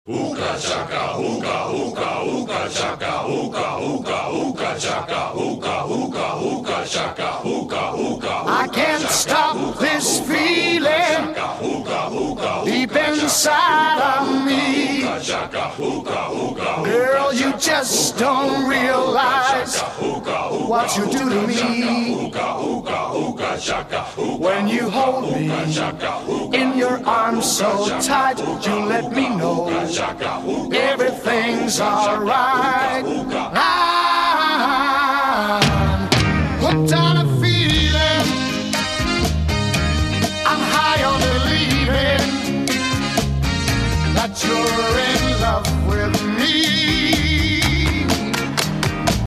Ooka chaka, ooka, ooka, ooka chaka, ooka, ooka, ooka chaka, ooka, ooka, ooka chaka, ooka, ooka. I can't stop this feeling deep inside of me. Girl, you just don't realize what you do to me. When you hold me in your arms so tight, you let me know everything's alright. I'm hooked on a feeling